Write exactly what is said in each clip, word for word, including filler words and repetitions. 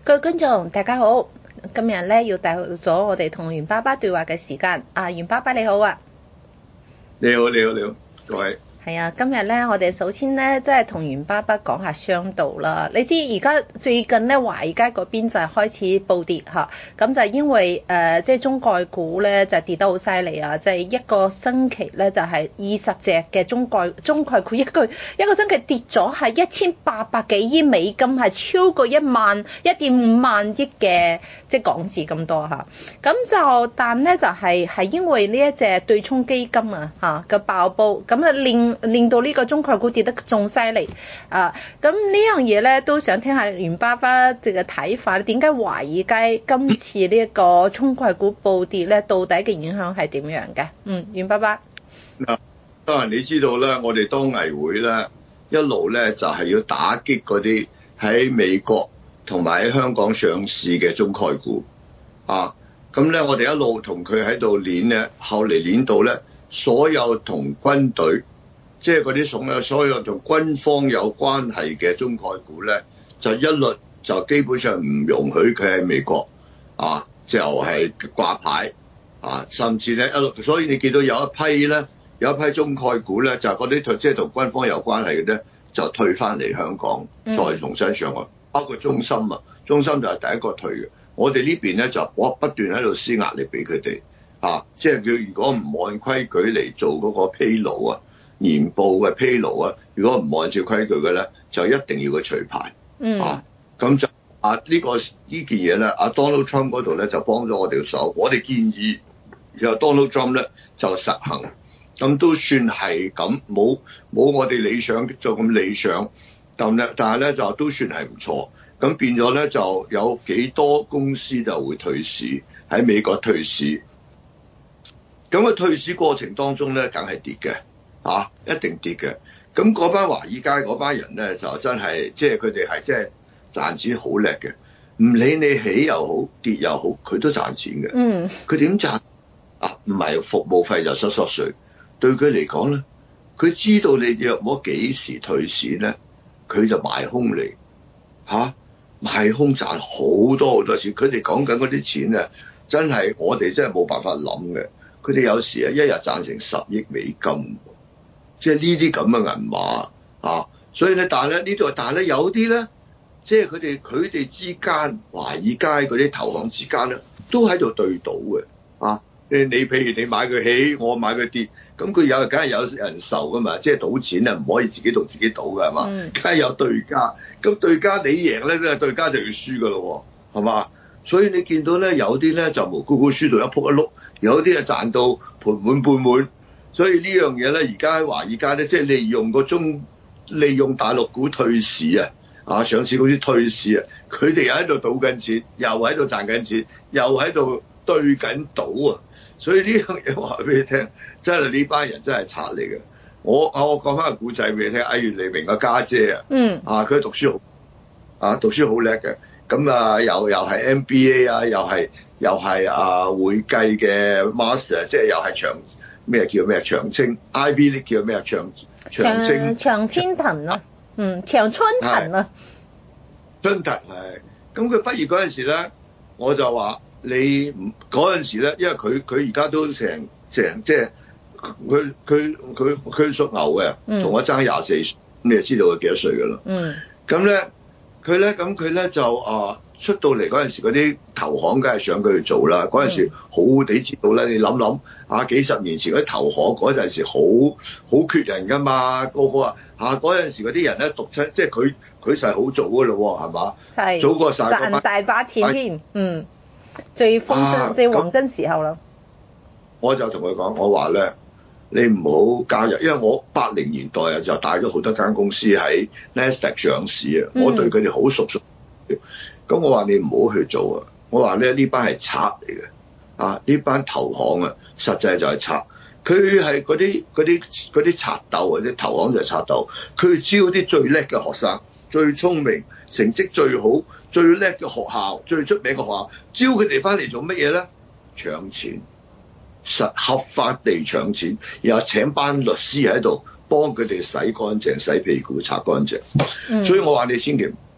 各位觀眾大家好，今日咧要帶咗我哋同袁爸爸對話嘅時間。啊，袁爸爸你好啊！ 你好，你好，你好，各位。 係啊，今日咧我哋首先咧即係同袁爸爸講下商道啦。你知而家最近咧華爾街嗰邊就係開始暴跌嚇，咁就因為誒、呃、即係中概股咧就跌得好犀利啊！即係一個星期咧就係二十隻嘅中概中概股一個一個星期跌咗係一千八百幾億美金，係超過一萬一點五萬億嘅即係港紙咁多嚇。咁就但咧就係、是、係因為呢一隻對沖基金啊嚇嘅爆煲，咁啊令令到呢個中概股跌得仲犀利啊！咁呢樣嘢咧都想聽下袁爸爸嘅睇法，點解華爾街今次呢一個中概股暴跌咧，到底嘅影響係點樣嘅？嗯，袁爸爸。 嗱，當然你知道咧，我哋當藝會咧一路咧就係要打擊嗰啲喺美國同埋喺香港上市嘅中概股啊！咁咧我哋一路同佢喺度練咧，後嚟練到咧所有同軍隊。即係嗰啲所有所有同軍方有關係嘅中概股咧，就一律就基本上唔容許佢喺美國啊，就係掛牌啊，甚至咧一路，所以你見到有一批咧，有一批中概股咧，就嗰啲即係同軍方有關係嘅咧，就退翻嚟香港，再重新上岸，包括中芯啊，中芯就係第一個退嘅。我哋呢邊咧就我不斷喺度施壓力俾佢哋啊，即係佢如果唔按規矩嚟做嗰個披露啊。年報嘅披露啊，如果唔按照規矩嘅咧，就一定要佢除牌。嗯。啊，咁就啊、這個、呢個呢件嘢咧，阿 Donald Trump 嗰度咧就幫咗我哋手，我哋建議由 Donald Trump 咧就實行，咁都算係咁，冇冇我哋理想做咁理想，但咧但係咧就都算係唔錯，咁變咗咧就有幾多公司就會退市喺美國退市，咁嘅退市過程當中咧，梗係跌嘅。啊，一定跌嘅。咁嗰班華爾街嗰班人咧，就真係即係佢哋係即係賺錢好叻嘅。唔理你起又好跌又好，佢都賺錢嘅。嗯。佢點賺？啊，唔係服務費就收收稅。對佢嚟講咧，佢知道你約莫幾時退市咧，佢就賣空嚟嚇，賣空賺好多好多錢。佢哋講緊嗰啲錢啊，真係我哋真係冇辦法諗嘅。佢哋有時啊，一日賺成十億美金。即係呢啲咁嘅銀碼啊，所以咧，但係咧呢度，但係咧有啲咧，即係佢哋佢哋之間華爾街嗰啲投行之間咧，都喺度對賭嘅啊。你你譬如你買佢起，我買佢跌，咁佢有梗係有人受噶嘛，即係賭錢啊，唔可以自己同自己賭㗎係嘛，梗係有對家，咁對家你贏咧，即對家就要輸㗎咯喎，係嘛？所以你見到咧有啲咧就無辜辜輸到一仆一碌，有啲啊賺到盤滿缽滿。所以呢樣嘢咧，而家喺華爾街咧，即係利用個中利用大陸股退市啊，啊上市公司退市啊，佢哋又喺度賭緊錢，又喺度賺緊錢，又喺度對緊賭啊！所以呢樣嘢話俾你聽，真係呢班人真係賊嚟嘅。我啊，我講翻個古仔俾你聽，阿袁黎明個家姐啊，嗯，啊佢讀書好啊，讀書好叻嘅，咁啊又又係 M B A 啊，又係又係啊會計嘅 master， 即係又係長。咩叫咩長青 ？Ivy 呢叫咩長長青長青藤啊，嗯，長春藤啊， 春藤係。咁佢畢業嗰陣時咧，我就話你唔嗰陣時咧，因為佢佢而家都成成即係佢佢佢佢屬牛嘅，同我爭廿四歲，咁你就知道佢幾多歲㗎啦。嗯。咁咧，佢咧咁佢咧就啊。出到嚟嗰陣時，嗰啲投行梗係想佢去做啦。嗰陣時好地知道咧，你諗諗啊，幾十年前嗰啲投行嗰陣時好好缺人㗎嘛，個個啊嚇嗰陣時嗰啲人咧讀親，即係佢佢實係好早㗎咯喎，係嘛？係早過曬賺大把錢添，嗯，最豐盛、啊、最黃金時候啦。 我就同佢講，我話咧，你唔好加入，因為我八零年代啊就帶咗好多間公司喺 Nasdaq 上市啊，嗯、我對佢哋好熟熟。咁我話你唔好去做啊！我話咧呢班係賊嚟嘅，啊呢班投行啊，實際就係賊。佢係嗰啲嗰啲嗰啲賊鬥啊，啲投行就係賊鬥。佢招啲最叻嘅學生、最聰明、成績最好、最叻嘅學校、最出名嘅學校，招佢哋翻嚟做乜嘢咧？搶錢，實合法地搶錢，然後請班律師喺度幫佢哋洗乾淨、洗屁股、擦乾淨。嗯、所以我話你千祈唔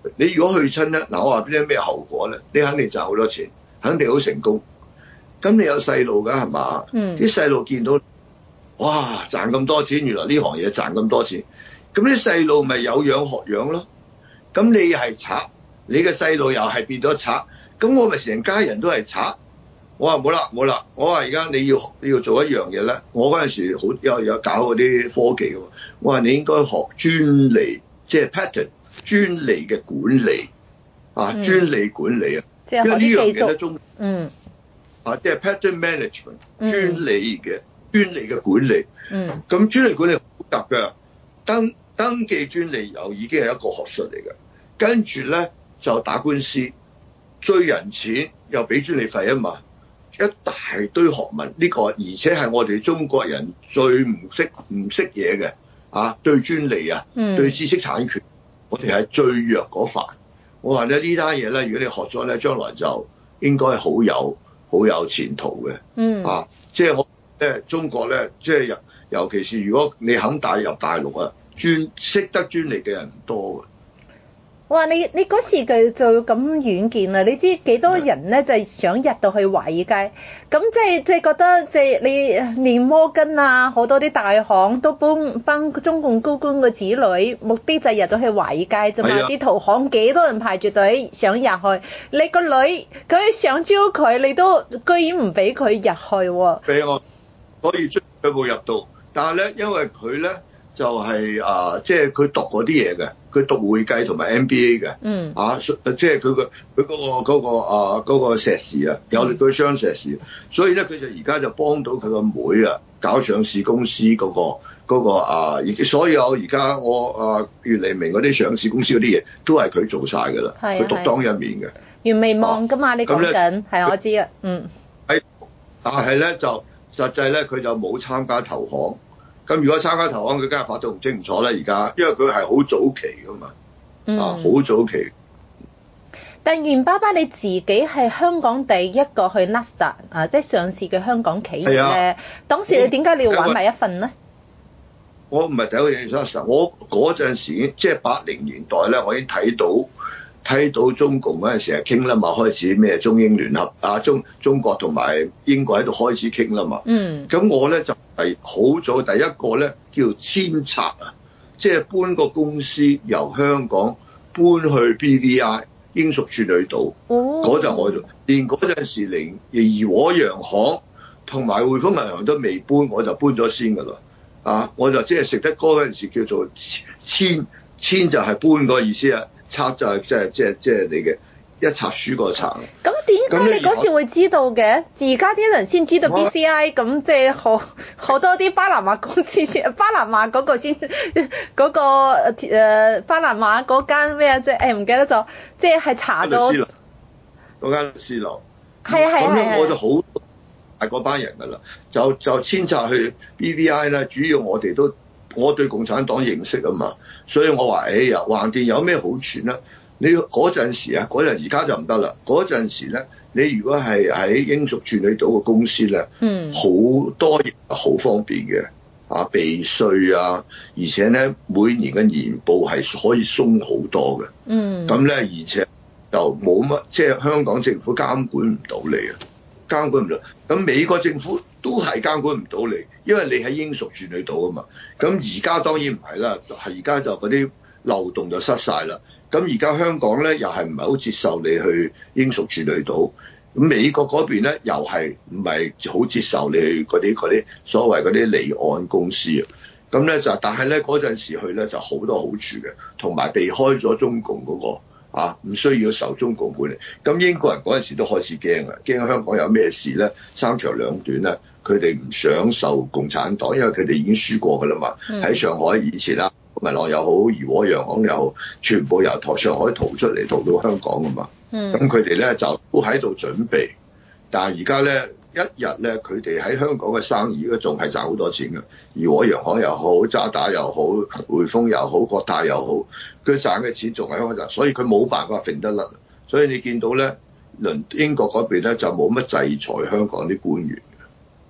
你如果去親咧，嗱我話俾你咩後果咧？你肯定賺好多錢，肯定好成功。咁你有細路㗎係嘛？ 嗯。 啲細路見到，哇賺咁多錢，原來呢行嘢賺咁多錢。咁啲細路咪有樣學樣咯。咁你係賊，你嘅細路又係變咗賊，咁我咪成家人都係賊。我話冇啦冇啦，我話而家你要你要做一樣嘢咧。我嗰陣時好有有搞嗰啲科技喎。我話你應該學專利，即係 patent 專利嘅管理啊， 嗯、 專利管理啊， 即係學啲技術， 因為呢樣嘢咧中嗯啊，即係 patent management 嗯專利嘅專利嘅管理。 嗯， 咁專利管理好複雜㗎，登登記專利又已經係一個學術嚟㗎，跟住咧就打官司，追人錢又俾專利費啊嘛。一大堆學問，呢、這個而且係我哋中國人最唔識唔識嘢嘅啊！對專利啊， 嗯、 對知識產權，我哋係最弱嗰塊。我話咧呢單嘢咧，如果你學咗咧，將來就應該好有好有前途嘅。 嗯啊，即係我咧中國咧，即係尤尤其是如果你肯帶入大陸啊，專識得專利嘅人唔多嘅。 哇！你你嗰時就就咁遠見啦，你知幾多人咧就係、是、想入到去華爾街，咁即係即係覺得即係你連摩根啊好多啲大行都幫幫中共高官嘅子女，目的就係入到去華爾街啫嘛。啲投行幾多人排住隊想入去，你個女佢想招佢，你都居然唔俾佢入去喎。 俾我可以追佢冇入到，但係咧因為佢咧就係、是、啊，即係佢讀嗰啲嘢嘅。佢讀會計同埋 M B A 嘅， 嗯， 啊，即係佢個佢嗰個嗰個啊嗰個碩士啊，有佢雙碩士，所以咧佢就而家就幫到佢個妹啊，搞上市公司嗰個嗰個啊，而所有而家我啊越嚟明嗰啲上市公司嗰啲嘢都係佢做晒㗎啦，佢獨當一面嘅， 袁微望㗎嘛，你講緊係我知啊，嗯， 係，但係咧就實際咧佢就冇參加投行。咁如果參加投行，佢梗係發到唔清唔楚啦。而家，因為佢係好早期噶嘛， 嗯、 啊，好早期。 但袁爸爸你自己係香港第一個去 Nasdaq 啊，即係上市嘅香港企業咧。啊、當時你點解你要玩埋一份呢？ 我唔係第一個去 Nasdaq，我嗰陣時即係八零年代咧，我已經睇到睇到中共嗰陣時係傾啦嘛，開始咩中英聯合啊，中中國同埋英國喺度開始傾啦嘛。嗯。咁我咧就係好早第一個咧叫遷冊啊，即係搬個公司由香港搬去 B V I 英屬處女島。哦。嗰陣我就連嗰陣時連怡和洋行同埋匯豐銀行都未搬，我就搬咗先㗎啦。啊，我就即係食得嗰陣時叫做遷，遷就係搬個意思啊。冊就係即係即係即係你嘅一冊書個冊。咁點解你嗰時會知道嘅？而家啲人先知道 B C I，咁即係好好多啲巴拿馬公司先，巴拿馬嗰個先嗰、嗰個誒、呃、巴拿馬嗰間咩啊？即係誒唔記得咗，即係係查咗嗰間私樓。 係啊係啊係啊。 咁樣我就好大嗰班人㗎啦，就就遷冊去 B V I 啦。主要我哋都我對共產黨認識啊嘛。所以我話，哎呀，橫掂有咩好處咧？你嗰陣時啊，嗰陣而家就唔得啦。嗰陣時咧，你如果係喺英屬處女島嘅公司咧，嗯，好多嘢好方便嘅，啊，避稅啊，而且咧每年嘅年報係可以鬆好多嘅，嗯，咁咧而且就冇乜，即係香港政府監管唔到你啊，監管唔到。咁美國政府都係監管唔到你，因為你喺英屬處女島啊嘛。咁而家當然唔係啦，係而家就嗰啲漏洞就失晒啦。咁而家香港咧又係唔係好接受你去英屬處女島？咁美國嗰邊咧又係唔係好接受你去嗰啲嗰啲所謂嗰啲離岸公司啊？咁咧就但係咧嗰陣時去咧就好多好處嘅，同埋避開咗中共嗰個。啊，唔需要受中共管理。咁英國人嗰陣時都開始驚啊，驚香港有咩事咧，三長兩短咧，佢哋唔想受共產黨，因為佢哋已經輸過㗎啦嘛。喺、嗯、上海以前啦，民航又好，怡和洋行又好，全部由台上海逃出嚟，逃到香港㗎嘛。咁佢哋咧就都喺度準備，但係而家咧一日咧，佢哋喺香港嘅生意咧仲係賺好多錢㗎。怡和洋行又好，渣打又好，匯豐又好，國泰又好。佢賺嘅錢仲喺香港，所以佢冇辦法揈得甩。所以你見到咧，倫英國嗰邊咧就冇乜制裁香港啲官員。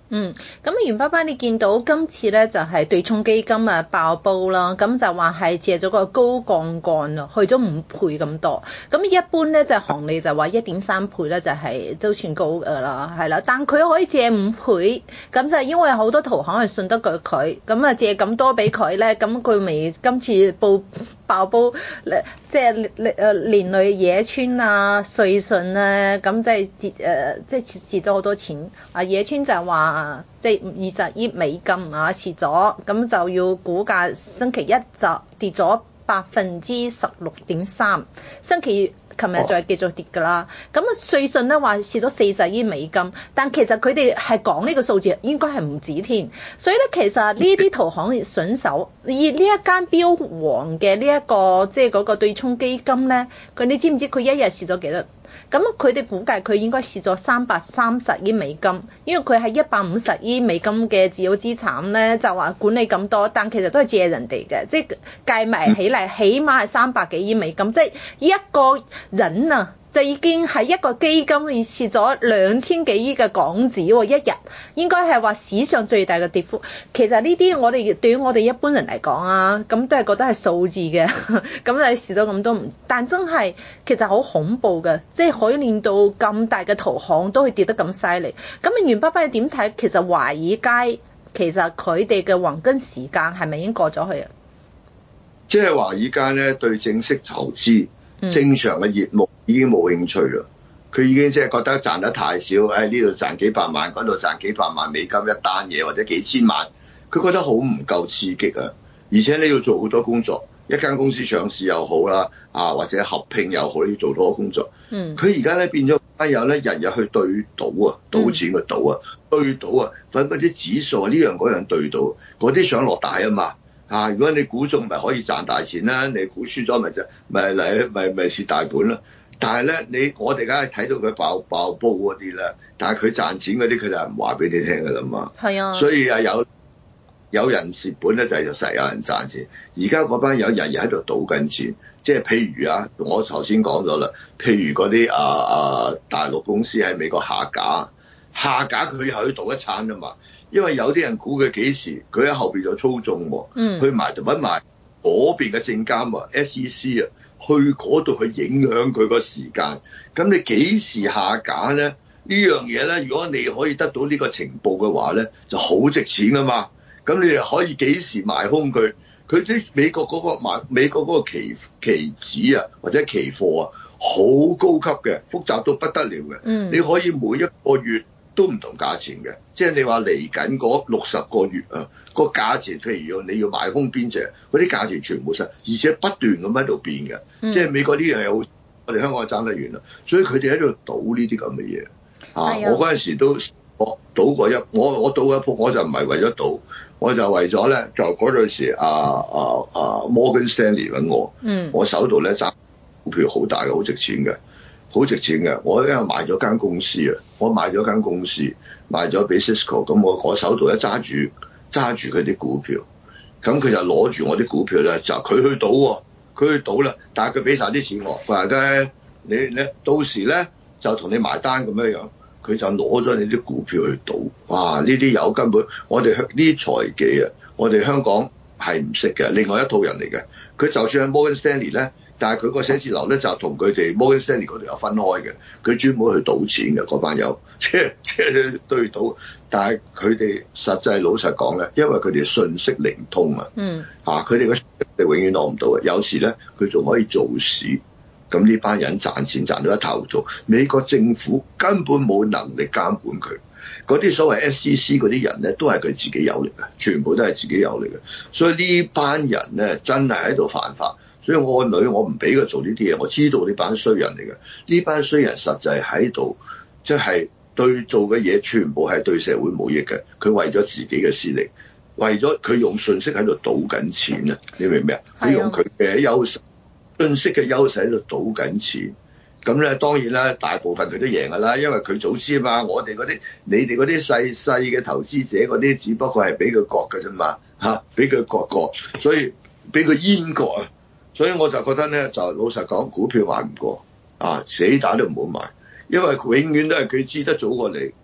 嗯，咁袁爸爸，你見到今次咧就係、是、對沖基金啊爆煲啦，咁就話係借咗個高槓桿啊，去咗五倍咁多。咁一般咧就行利就話一點三倍咧就係、是、都算高㗎啦，係啦。但佢可以借五倍，咁就係因為好多投行係信得過佢，咁啊借咁多俾佢咧，咁佢咪今次爆爆煲咧，即係誒連累野村啊、瑞信啊，咁即係跌誒，即係蝕咗好多錢。啊野村就話。啊，即係二十億美金啊，蝕咗，咁就要股價星期一就跌咗百分之十六點三，星期琴日就係繼續跌㗎啦。咁啊，瑞信咧話蝕咗四十億美金，但其實佢哋係講呢個數字應該係唔止添。所以咧，其實呢啲投行筍手，而呢一間標王嘅呢一個即係嗰個對沖基金咧，佢你知唔知佢一日蝕咗幾多？咁佢哋估計佢應該蝕咗三百三十億美金，因為佢係一百五十億美金嘅自有資產咧，就話管理咁多，但其實都係借人哋嘅，即係計埋起嚟，起碼係三百幾億美金，即係一個人啊，就已經係一個基金而蝕咗兩千幾億嘅港紙喎，一日應該係話史上最大嘅跌幅。其實呢啲我哋對於我哋一般人嚟講啊，咁都係覺得係數字嘅，咁你蝕咗咁多，但真係其實好恐怖嘅，即係可以令到咁大嘅投行都會跌得咁犀利。咁袁爸爸你點睇？其實華爾街其實佢哋嘅黃金時間係咪已經過咗去啊？ 即係華爾街咧對正式投資、嗯、正常嘅業務已經冇興趣啦。佢已經即係覺得賺得太少，喺呢度賺幾百萬，嗰度賺幾百萬美金一單嘢，或者幾千萬，佢覺得好唔夠刺激啊！而且你要做好多工作，一間公司上市又好啦，啊或者合併又好，你要做多工作。嗯，佢而家咧變咗班友咧，日日去對賭啊，賭錢嘅賭啊，對賭啊，揾嗰啲指數啊，呢樣嗰樣對賭，嗰啲想落大啊嘛。啊，如果你估中咪可以賺大錢啦，你估輸咗咪就咪嚟咪咪蝕大本啦。但係咧，你我哋梗係睇到佢爆爆煲嗰啲啦，但係佢賺錢嗰啲佢就係唔話俾你聽㗎啦嘛。係啊，所以啊有有人蝕本咧就係實有人賺錢。而家嗰班友日日喺度賭緊錢，即係譬如啊，我頭先講咗啦，譬如嗰啲啊啊大陸公司喺美國下架，下架佢又去賭一餐啊嘛。因為有啲人估佢幾時，佢喺後邊就操縱喎，嗯、去埋就揾埋嗰邊嘅證監啊 S E C 啊，去嗰度去影響佢個時間。咁你幾時下架咧？呢樣嘢咧，如果你可以得到呢個情報嘅話咧，就好值錢啊嘛。咁你又可以幾時賣空佢？佢啲美國嗰、嗰個賣美國嗰個期期指啊，或者期貨啊，好高級嘅，複雜到不得了嘅。嗯、你可以每一個月都唔同價錢嘅，即係你話嚟緊嗰六十個月啊，個價錢譬如你要買空邊隻，嗰啲價錢全部實，而且不斷咁喺度變嘅，嗯、即係美國呢樣嘢好，我哋香港爭得遠啦，所以佢哋喺度賭呢啲咁嘅嘢啊！的我嗰陣時都我賭過一，我我賭一鋪，我就唔係為咗賭，我就為咗咧，就嗰陣時啊啊啊 Morgan Stanley 揾我，嗯、我手度咧揸股票好大嘅，好值錢嘅。好值錢嘅，我因為買咗間公司啊，我買咗間公司，賣咗俾 Cisco，咁我我手度一揸住揸住佢啲股票，咁佢就攞住我啲股票咧，就佢去賭，佢去賭啦，但係佢俾晒啲錢我，佢話咧你咧到時咧就同你埋單咁樣樣，佢就攞咗你啲股票去賭，哇！呢啲有根本我哋呢啲財技啊，我哋香港係唔識嘅，另外一套人嚟嘅，佢就算喺 Morgan Stanley 咧。但係佢個寫字樓咧就同佢哋 Morgan Stanley 嗰度有分開嘅，佢專門去賭錢嘅嗰班友，即係即係對賭。但係佢哋實際老實講咧，因為佢哋信息靈通啊，嗯，嚇佢哋嘅你永遠攞唔到嘅。有時咧佢仲可以做市，咁呢班人賺錢賺到一頭做。美國政府根本冇能力監管佢，嗰啲所謂 S E C 嗰啲人咧都係佢自己有力嘅，全部都係自己有力嘅。所以呢班人咧真係喺度犯法。所以我個女我唔俾佢做呢啲嘢，我知道呢班衰人嚟嘅，呢班衰人實際喺度，即係對做嘅嘢全部係對社會冇益嘅，佢為咗自己嘅私利，為咗佢用信息喺度賭緊錢啊！你明唔明啊？佢用佢嘅優勢，信息嘅優勢喺度賭緊錢。咁咧當然啦，大部分佢都贏㗎啦，因為佢早知啊嘛。我哋嗰啲，你哋嗰啲細細嘅投資者嗰啲，只不過係俾佢割㗎啫嘛，嚇俾佢割割，所以俾佢閹割啊！所以我就覺得咧，就老實講，股票買唔過啊，死打都唔好買，因為永遠都係佢知得早過你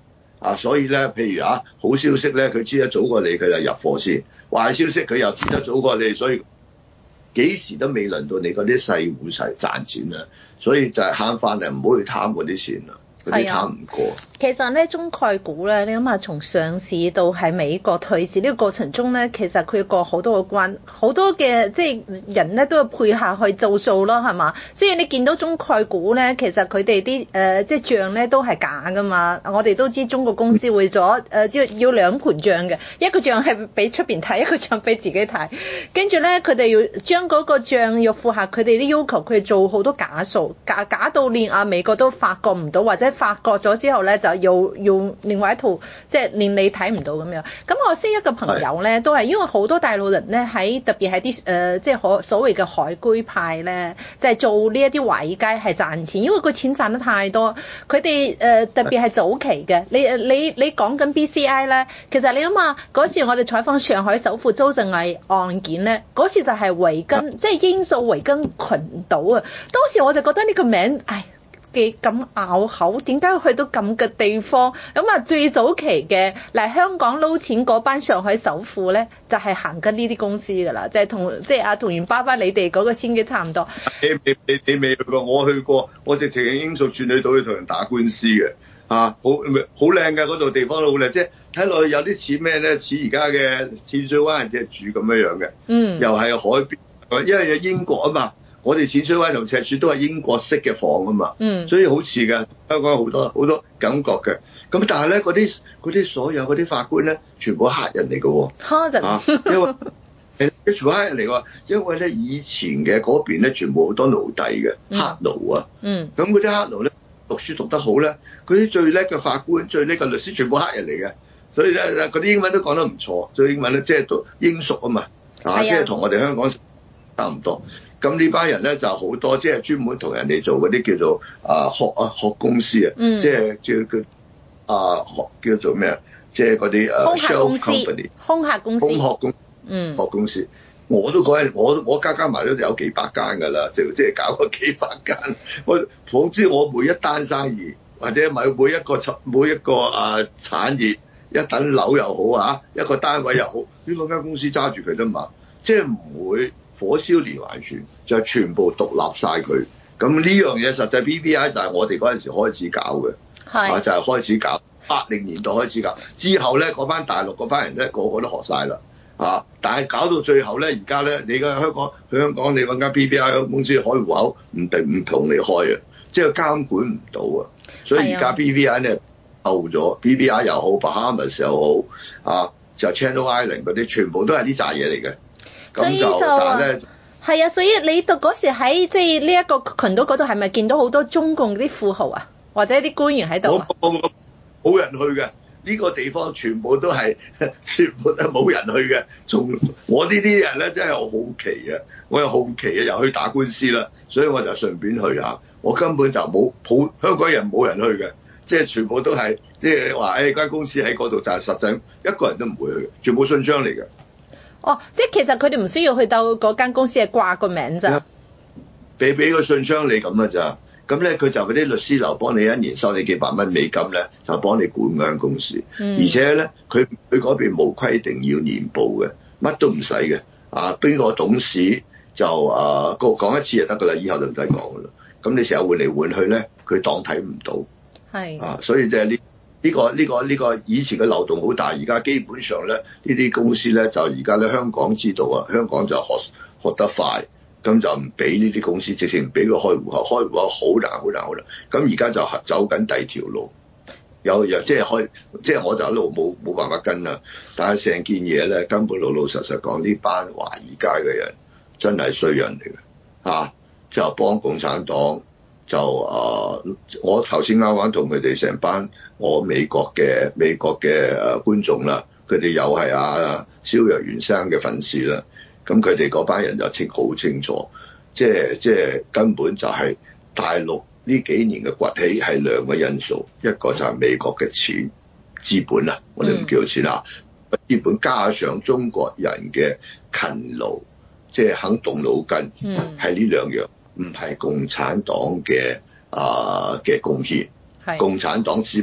啊，所以咧，譬如啊，好消息咧，佢知得早過你，佢就入貨先；壞消息佢又知得早過你，所以幾時都未輪到你嗰啲細戶實賺錢啊！所以就係慳翻嚟，唔好去貪嗰啲錢啦，嗰啲貪唔過。 其實咧，中概股咧，你諗下，從上市到喺美國退市呢個過程中咧，其實佢過好多個關，好多嘅即係人咧都要配合去做數咯，係嘛？所以你見到中概股咧，其實佢哋啲誒即係帳咧都係假噶嘛。我哋都知中國公司會咗誒，即係要兩盤帳嘅，一個帳係俾出邊睇，一個帳俾自己睇。跟住咧，佢哋要將嗰個帳要符合佢哋啲要求，佢哋做好多假數，假假到連啊美國都發覺唔到，或者發覺咗之後咧就要用另外一套，即係連你睇唔到咁樣。咁我識一個朋友咧，都係因為好多大陸人咧喺特別係啲誒，即係可所謂嘅海歸派咧，就係做呢一啲華爾街係賺錢，因為個錢賺得太多。佢哋誒特別係早期嘅，你你你講緊 B C I 咧，其實你諗下嗰時我哋採訪上海首富周正毅案件咧，嗰時就係維根，即係英屬維根群島啊。當時我就覺得呢個名，唉。幾咁拗口，點解去到咁嘅地方？咁啊，最早期嘅嚟香港撈錢嗰班上海首富咧，就係、是、行緊呢啲公司㗎啦，就係同即係阿同源爸爸你哋嗰個先機差唔多。 你你你你未去過，我去過，我直情喺英屬處女島去同人打官司嘅，嚇、啊，好好靚嘅嗰度地方都好靚，即係睇落去有啲似咩咧？似而家嘅淺水灣隻柱咁樣樣嘅，嗯，又係海邊，因為有英國啊嘛。我哋淺水灣同赤柱都係英國式嘅房啊嘛，嗯，所以好似嘅香港好多好多感覺嘅。咁但係咧，嗰啲嗰啲所有嗰啲法官咧，全部黑人嚟嘅喎， 黑人啊，因為誒全部黑人嚟㗎，因為咧以前嘅嗰邊咧全部好多奴隸嘅、嗯、黑奴啊，嗯，咁嗰啲黑奴咧讀書讀得好咧，嗰啲最叻嘅法官、最叻嘅律師全部黑人嚟嘅，所以咧嗰啲英文都講得唔錯，所以英文咧即係讀英屬啊嘛，啊，即係同我哋香港差唔多。咁呢班人咧就好多，即係專門同人哋做嗰啲叫做啊學啊學公司啊，嗯、即係叫叫啊學叫做咩啊？即係嗰啲誒 shell company 空客公司、 空殼公嗯學公司。我都嗰陣，我我加加埋都有幾百間㗎啦，就即係搞過幾百間。我總之我每一單生意或者每每一個每一個啊產業一等樓又好啊，一個單位又好，呢兩間公司揸住佢啫嘛，即係唔會火燒連環船，就係全部獨立晒佢。咁呢樣嘢實際 P P I 就係我哋嗰陣時開始搞嘅，係啊就係、是、開始搞，八零年代開始搞。之後咧嗰班大陸嗰班人咧個個都學晒啦，啊！但係搞到最後咧，而家咧你而家香港去香港，你揾間 P P I 公司開戶口唔定唔同你開啊，即係監管唔到啊。所以而家 P P I 咧out咗 ，P P I 又好 ，Bahamas 又好，啊就 Channel Island 嗰啲全部都係呢扎嘢嚟嘅。咁就但係咧， 係啊，所以你到嗰時喺即係呢一個群島嗰度，係咪見到好多中共啲富豪啊，或者啲官員喺度啊？ 冇人去嘅，呢個地方全部都係全部都冇人去嘅。從我呢啲人咧，真係好奇啊！我又好奇啊，又去打官司啦，所以我就順便去下。我根本就冇普香港人冇人去嘅，即係全部都係即係話誒間公司喺嗰度，就係實際一個人都唔會去，全部信箱嚟嘅。 哦，即係其實佢哋唔需要去到嗰間公司係掛個名咋， 俾俾個信箱你咁啊咋，咁咧佢就嗰啲律師樓幫你一年收你幾百蚊美金咧，就幫你管嗰間公司，嗯、而且咧佢佢嗰邊冇規定要年報嘅，乜都唔使嘅，啊邊個董事就啊個講一次就得噶啦，以後就唔使講噶啦，咁你成日換嚟換去咧，佢當睇唔到，係啊，所以即係呢。呢、這個呢、這個呢、這個以前嘅漏洞好大，而家基本上咧呢啲公司咧就而家咧香港知道啊，香港就學學得快，咁就唔俾呢啲公司直情唔俾佢開戶口，開戶口好難好難好難。咁而家就走緊第二條路，有有即係開，即係我就一路冇冇辦法跟啦。但係成件嘢咧根本老老實實講，呢班華爾街嘅人真係衰人嚟嘅嚇，就幫共產黨。就啊、呃，我頭先啱啱同佢哋成班我美國嘅美國嘅誒觀眾啦，佢哋又係啊蕭若元生嘅粉絲啦，咁佢哋嗰班人就清好清楚，即係即係根本就係大陸呢幾年嘅崛起係兩個因素，一個就係美國嘅錢資本啊，我哋唔叫錢啊，資本加上中國人嘅勤勞，即係肯動腦筋，係呢兩樣。唔係共產黨嘅啊嘅貢獻，共產黨只一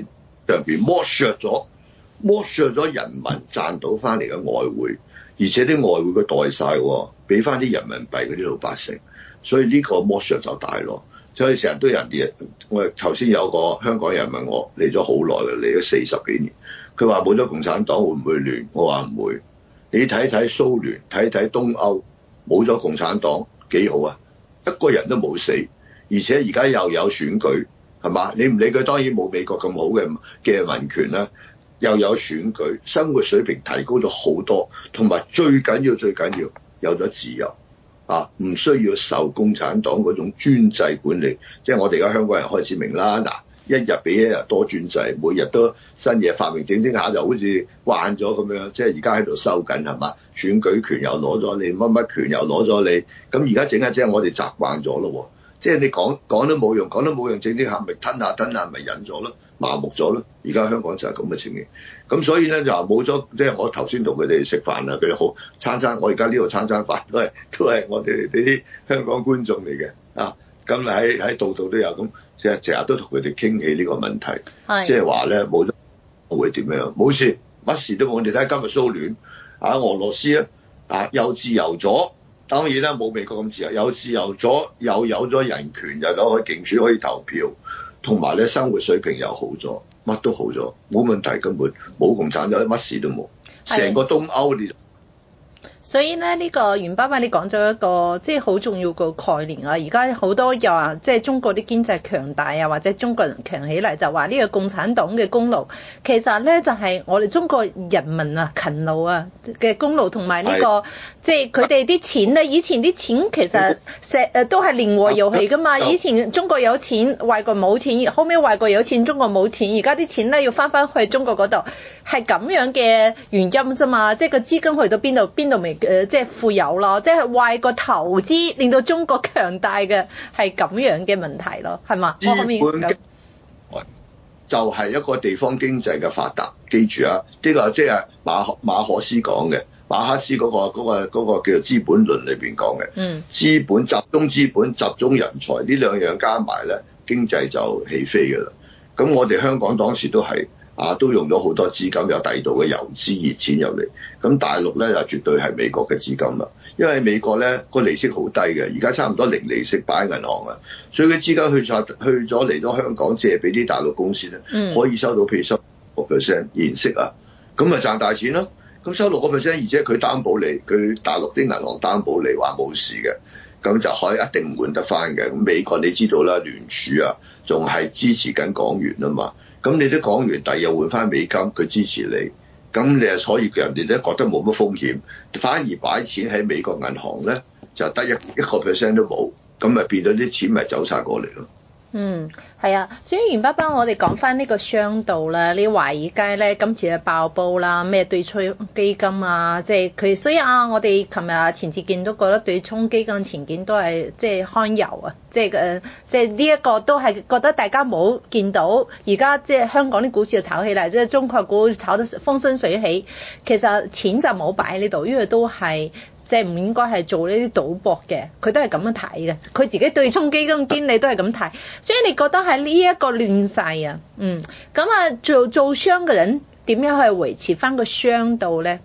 上邊剝削咗剝削咗人民賺到翻嚟嘅外匯，而且啲外匯佢袋晒喎，俾翻啲人民幣嗰啲老百姓，所以呢個剝削就大咯。所以成日都有人哋，我頭先有個香港人問我嚟咗好耐嘅，嚟咗四十幾年，佢話冇咗共產黨會唔會亂？我話唔會。你睇睇蘇聯，睇睇東歐，冇咗共產黨幾好啊！一個人都冇死，而且而家又有選舉，係嘛？你唔理佢，當然冇美國咁好嘅嘅民權啦，又有選舉，生活水平提高咗好多，同埋最緊要最緊要有咗自由。啊！唔需要受共產黨嗰種專制管理，即係我哋而家香港人開始明啦。嗱，一日比一日多專制，每日都新嘢發明，整整下就好似慣咗咁樣。即係而家喺度收緊係嘛？選舉權又攞咗你，乜乜權又攞咗你。咁而家整下整下，我哋習慣咗咯。即係你講講都冇用，講都冇用，整整下咪吞下吞下咪忍咗咯，麻木咗咯。而家香港就係咁嘅情形。咁所以咧就話冇咗，即係我頭先同佢哋食飯啊，佢哋好餐餐，我而家呢度餐餐飯都係都係我哋啲香港觀眾嚟嘅啊。咁喺喺度度都有咁，即係成日都同佢哋傾起呢個問題，即係話咧冇咗會點樣？冇事，乜事都冇。我哋睇今日蘇聯啊，俄羅斯啊啊又自由咗，當然啦冇美國咁自由，有自由咗又有咗人權，又有可以競選可以投票，同埋咧生活水平又好咗。乜都好咗，冇問題，根本冇共產黨，乜事都冇，成個東歐你。 所以咧，呢、這個袁爸爸你講咗一個即係好重要個概念啊！而家好多又話即係中國啲經濟強大啊，或者中國人強起嚟，就話呢個共產黨嘅功勞，其實咧就係、是、我哋中國人民啊勤勞啊嘅功勞，同埋呢個即係佢哋啲錢咧，以前啲錢其實石誒都係零和遊戲噶嘛，以前中國有錢，外國冇錢，後尾外國有錢，中國冇錢，而家啲錢咧要翻返去中國嗰度，係咁樣嘅原因啫嘛，即係個資金去到邊度邊度未？誒即係富有咯，即係外國投資令到中國強大嘅係咁樣嘅問題咯，係嘛？ 資本就係一個地方經濟嘅發達，記住啊，呢個即係馬馬可思講嘅，馬克思嗰個嗰個嗰個叫做資本論裏邊講嘅。嗯，資本集中資本集中人才呢兩樣加埋咧，經濟就起飛㗎啦。咁我哋香港當時都係。啊，都用咗好多資金，有第二度嘅游資熱錢入嚟。咁大陸咧就絕對係美國嘅資金啦，因為美國咧個利息好低嘅，而家差唔多零利息擺喺銀行啊，所以佢資金去咗去咗嚟咗香港借俾啲大陸公司咧，嗯、可以收到譬如收六個 percent 現息啊，咁咪賺大錢咯。咁收六個 percent，而且佢擔保你，佢大陸啲銀行擔保你話冇事嘅，咁就可以一定換得翻嘅。咁美國你知道啦，聯儲啊，仲係支持緊港元啊嘛。咁你都講完，第二日換翻美金，佢支持你，咁你啊所以人哋都覺得冇乜風險，反而擺錢喺美國銀行咧，就得一一個 percent 都冇，咁咪變咗啲錢咪走晒過嚟咯。 嗯，係啊，所以袁爸爸，我哋講翻呢個商道啦，呢華爾街咧今次嘅爆煲啦，咩對沖基金啊，即係佢，所以啊，我哋琴日前次見到覺得對沖基金前景都係即係堪憂啊，即係誒，即係呢一個都係覺得大家冇見到，而家即係香港啲股市就炒起嚟，即係中國股炒得風生水起，其實錢就冇擺喺呢度，因為都係。即係唔應該係做呢啲賭博嘅，佢都係咁樣睇嘅。佢自己對沖基金經理都係咁睇，所以你覺得喺呢一個亂世啊，嗯，咁啊做做商嘅人點樣去維持翻個商道咧？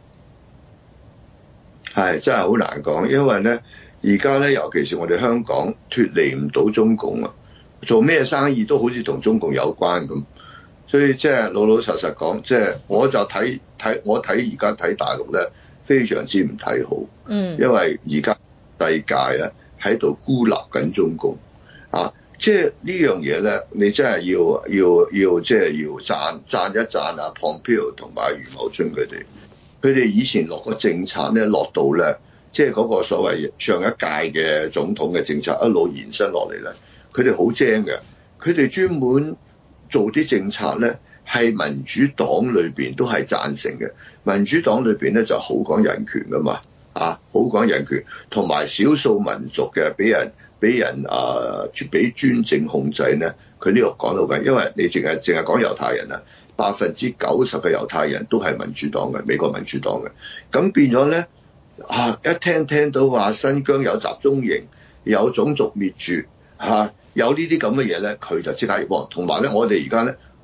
係真係好難講，因為咧而家咧，尤其是我哋香港脫離唔到中共啊，做咩生意都好似同中共有關咁，所以即係老老實實講，即係我就睇睇我睇而家睇大陸咧。非常之唔睇好，嗯，因為而家世界咧喺度孤立緊中共，啊，即係呢樣嘢咧，你真係要要要即係要讚讚一讚啊，Pompeo同埋余茂春佢哋，佢哋以前落個政策咧落到咧，即係嗰個所謂上一屆嘅總統嘅政策一路延伸落嚟咧，佢哋好精嘅，佢哋專門做啲政策咧。係民主黨裏邊都係贊成嘅，民主黨裏邊咧就好講人權噶嘛，啊，好講人權，同埋少數民族嘅俾人俾人啊，俾專政控制咧，佢呢個講到緊，因為你淨係淨係講猶太人啊，百分之九十嘅猶太人都係民主黨嘅，美國民主黨嘅，咁變咗咧啊，一聽聽到話新疆有集中營，有種族滅絕嚇、啊，有呢啲咁嘅嘢咧，佢就即刻要幫，同埋咧我哋而家咧。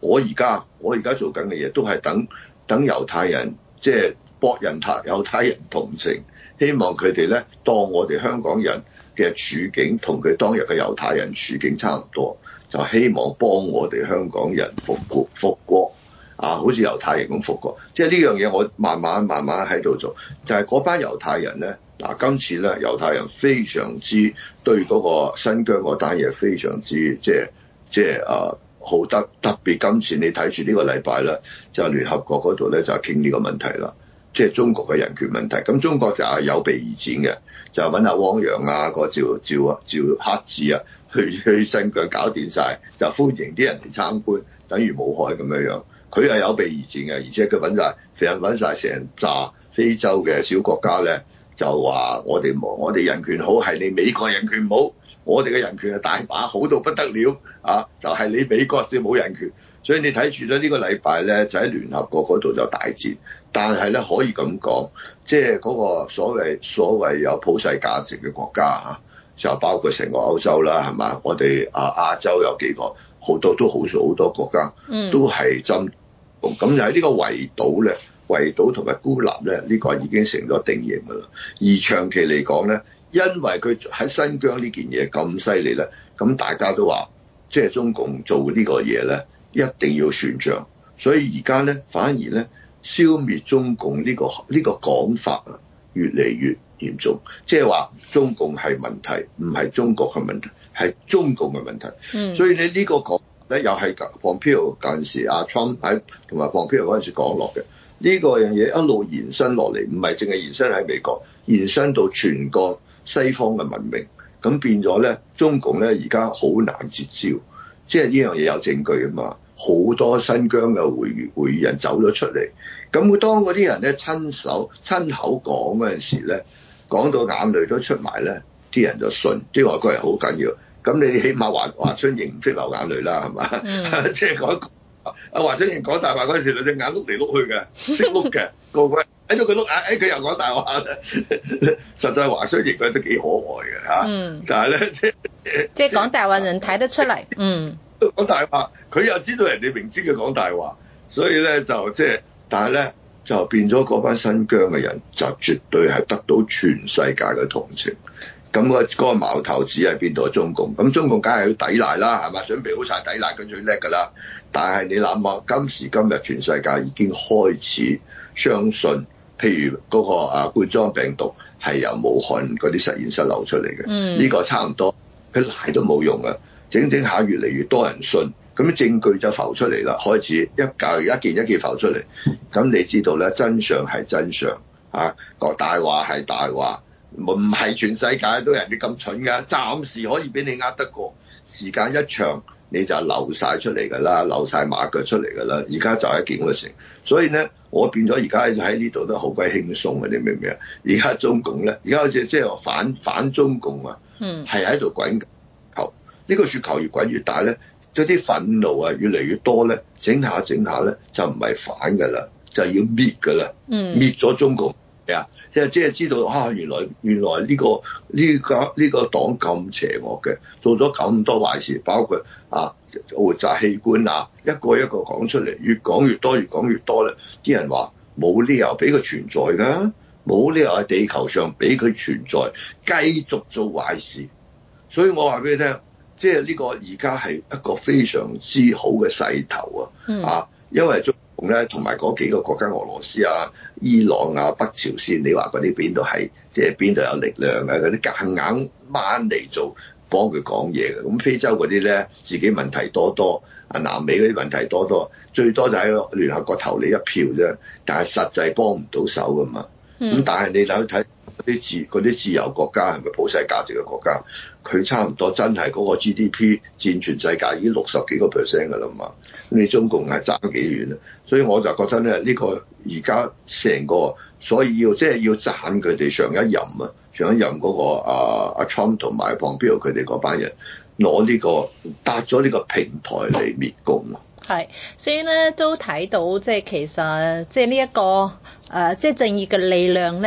我而家我而家做緊嘅嘢都係等等猶太人，即係博人太猶太人同情，希望佢哋咧當我哋香港人嘅處境同佢當日嘅猶太人處境差唔多，就希望幫我哋香港人復國復國啊，好似猶太人咁復國。即係呢樣嘢我慢慢慢慢喺度做，就係嗰班猶太人咧。嗱，今次咧猶太人非常之對嗰個新疆嗰單嘢非常之即係即係啊好得特別。今次你睇住呢個禮拜咧，就聯合國嗰度咧就傾呢個問題啦，即係中國嘅人權問題。咁中國就係有備而戰嘅，就揾阿汪洋啊、個趙趙啊、趙克志啊去去新疆搞掂晒，就歡迎啲人嚟參觀，等於武漢咁樣樣。佢係有備而戰嘅，而且佢揾晒成日揾晒成紮非洲嘅小國家咧。就話我哋我哋人權好，係你美國人權唔好，我哋嘅人權係大把，好到不得了啊！就係、是、你美國先冇人權，所以你睇住咧呢個禮拜咧就喺聯合國嗰度就大戰，但係咧可以咁講，即係嗰個所謂所謂有普世價值嘅國家啊，就包括成個歐洲啦，係嘛？我哋啊亞洲有幾個好多都好少好多國家，都係針咁就喺呢個圍堵咧。圍堵同埋孤立咧，呢、這個已經成咗定型㗎啦。而長期嚟講咧，因為佢喺新疆呢件嘢咁犀利咧，咁大家都話，即係中共做呢個嘢咧，一定要算賬。所以而家咧，反而咧，消滅中共呢、這個呢、這個講法啊，越嚟越嚴重。即係話中共係問題，唔係中國嘅問題，係中共嘅問題。嗯、所以你呢個講咧，又係 Pompeo 嗰陣時，阿 Trump 喺同埋 Pompeo 嗰陣時講落嘅。呢個樣嘢一路延伸落嚟，唔係淨係延伸喺美國，延伸到全個西方嘅文明，咁變咗咧，中共咧而家好難接招，即係呢樣嘢有證據啊嘛，好多新疆嘅會會議人走咗出嚟，咁當嗰啲人咧親手親口講嗰陣時咧，講到眼淚都出埋咧，啲人就信，啲外國人好緊要，咁你起碼華華春瑩唔識流眼淚啦，係嘛？嗯、即係講。阿華春瑩講大話嗰陣時，兩隻眼碌嚟碌去嘅，識碌嘅，個個喺度佢碌眼，誒佢又講大話啦。實際華春瑩佢都幾可愛嘅嚇，嗯、但係咧即係即係講大話人睇得出嚟，嗯， 講大話佢又知道人哋明知佢講大話，所以咧就即係，但係咧就變咗嗰班新疆嘅人就絕對係得到全世界嘅同情。咁個嗰個矛頭指喺邊度？中共，咁中共梗係要抵賴啦，係嘛？準備好晒抵賴，佢最叻㗎啦。但係你諗下，今時今日全世界已經開始相信，譬如嗰個啊冠狀病毒係由武漢嗰啲實驗室流出嚟嘅，呢、嗯、個差唔多，佢賴都冇用啊！整整下越嚟越多人信，咁證據就浮出嚟啦，開始一嚿一件一件浮出嚟。咁你知道咧，真相係真相啊，講大話係大話。唔係全世界都有人哋咁蠢㗎，暫時可以俾你呃得過，時間一長你就流晒出嚟㗎啦，流晒馬腳出嚟㗎啦。而家就係一件咁嘅事，所以咧我變咗而家喺呢度都好鬼輕鬆嘅，你明唔明啊？而家中共咧，而家好似即係反反中共啊，係喺度滾球，呢個雪球越滾越大咧，嗰啲憤怒啊越嚟越多咧，整下整下咧就唔係反㗎啦，就要滅㗎啦，滅咗中共。啊！即係即係知道啊！原來原來呢個呢個呢個黨咁邪惡嘅，做咗咁多壞事，包括啊活摘器官啊，一個一個講出嚟，越講越多，越講越多咧。啲人話冇理由俾佢存在㗎，冇理由喺地球上俾佢存在，繼續做壞事。所以我話俾你聽，即係呢個而家係一個非常之好嘅勢頭啊！嗯、啊，因為中共咧同埋嗰幾個國家，俄羅斯啊、伊朗啊、北朝鮮，你話嗰啲邊度係即係邊度有力量啊？嗰啲夾硬掹嚟做幫佢講嘢嘅。咁非洲嗰啲咧自己問題多多，啊南美嗰啲問題多多，最多就喺聯合國投你一票啫。但係實際幫唔到手噶嘛。咁、嗯、但係你睇睇嗰啲自嗰啲自由國家係咪普世價值嘅國家？佢差唔多真係嗰個 G D P 佔全世界已經六十幾個 percent 㗎啦嘛。你中共係爭幾遠啊？所以我就覺得咧，呢、這個而家成個，所以要即係、就是、要讚佢哋上一任啊，上一任嗰、那個啊阿 Trump 同埋 Pompeo 佢哋嗰班人攞呢、這個搭咗呢個平台嚟滅共啊。 係，所以咧都睇到即係其實即係呢一個誒即係正義嘅力量咧。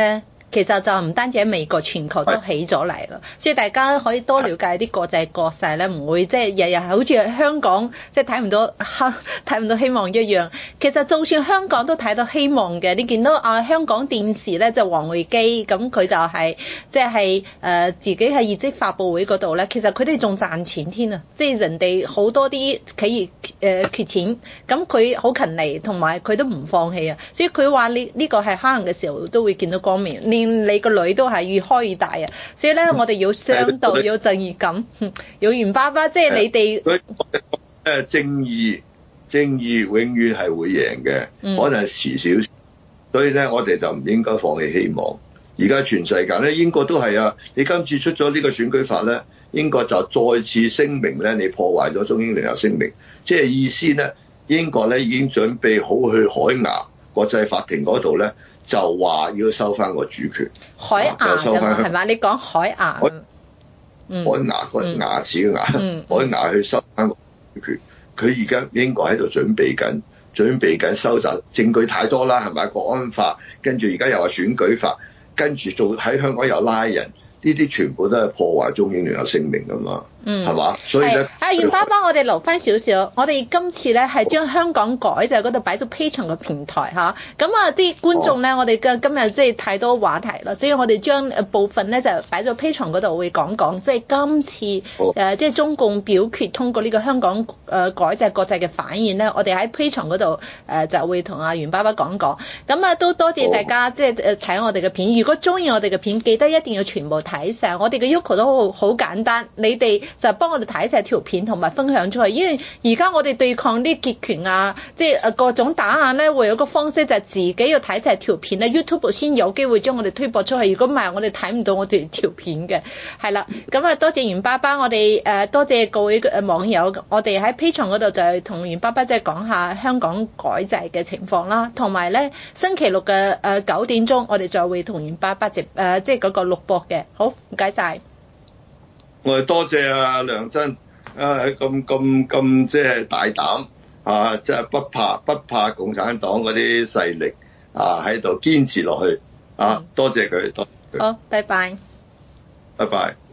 其實就唔單止喺美國，全球都起咗嚟啦。所以大家可以多了解啲國際國勢咧，唔會即係日日好似香港即係睇唔到睇唔到希望一樣。其實就算香港都睇到希望嘅，你見到啊香港電視咧就王維基，咁佢就係即係誒自己喺業績發佈會嗰度咧，其實佢哋仲賺錢添啊！即係人哋好多啲企業誒、呃、缺錢，咁佢好勤力，同埋佢都唔放棄啊！所以佢話呢呢個係可能嘅時候都會見到光明，連你個女都係越開越大啊！所以咧，我哋要商道，要正義感，有袁爸爸，即係你哋誒正義，正義永遠係會贏嘅， 嗯、 可能係遲少少，所以咧我哋就唔應該放棄希望。而家全世界咧，英國都係啊！你今次出咗呢個選舉法咧，英國就再次聲明咧，你破壞咗中英聯合聲明，即係意思咧，英國咧已經準備好去海牙國際法庭嗰度咧，就話要收翻個主權。 海牙㗎嘛係嘛？你講海牙。 海嗯、 海牙個牙齒嘅牙， 嗯、 海牙去收翻個主權。佢而家英國喺度準備緊，準備緊收集證據太多啦，係咪？國安法，跟住而家又話選舉法。跟住做喺香港又拉人，呢啲全部都係破壞中英聯合聲明㗎嘛，係嘛、嗯？所以咧， 阿袁爸爸，我哋留翻少少，我哋今次咧係將香港改就係嗰度擺咗 Patreon 嘅平台嚇，咁啊啲觀眾咧，哦、我哋嘅今日即係太多話題啦，所以我哋將部分咧就擺咗 Patreon 嗰度會講講，即係今次誒、哦呃、即係中共表決通過呢個香港誒、呃、改制國際嘅反應咧，我哋喺 Patreon 嗰度誒就會同阿袁爸爸講講，咁啊都多謝大家、哦、即係誒睇我哋嘅片，如果中意我哋嘅片，記得一定要全部睇晒，我哋嘅要求都好好簡單，你哋就幫我哋睇晒條片同埋分享出去，因為而家我哋對抗啲極權啊，即係誒各種打壓咧，會有個方式就係自己要睇晒條片咧 ，YouTube 先有機會將我哋推播出去。如果唔係，我哋睇唔到我哋條片嘅。係啦，咁啊多謝袁爸爸，我哋誒多謝各位誒網友，我哋喺 Patreon 嗰度就係同袁爸爸即係講下香港改制嘅情況啦，同埋咧星期六嘅誒九點鐘，我哋再會同袁爸爸直誒即係嗰個錄播嘅。好，唔該晒。 我哋多謝啊梁真。啊！咁咁咁即係大膽啊！即係不怕不怕共產黨嗰啲勢力啊，喺度堅持落去啊！多謝佢，多謝佢。 好，拜拜。 拜拜。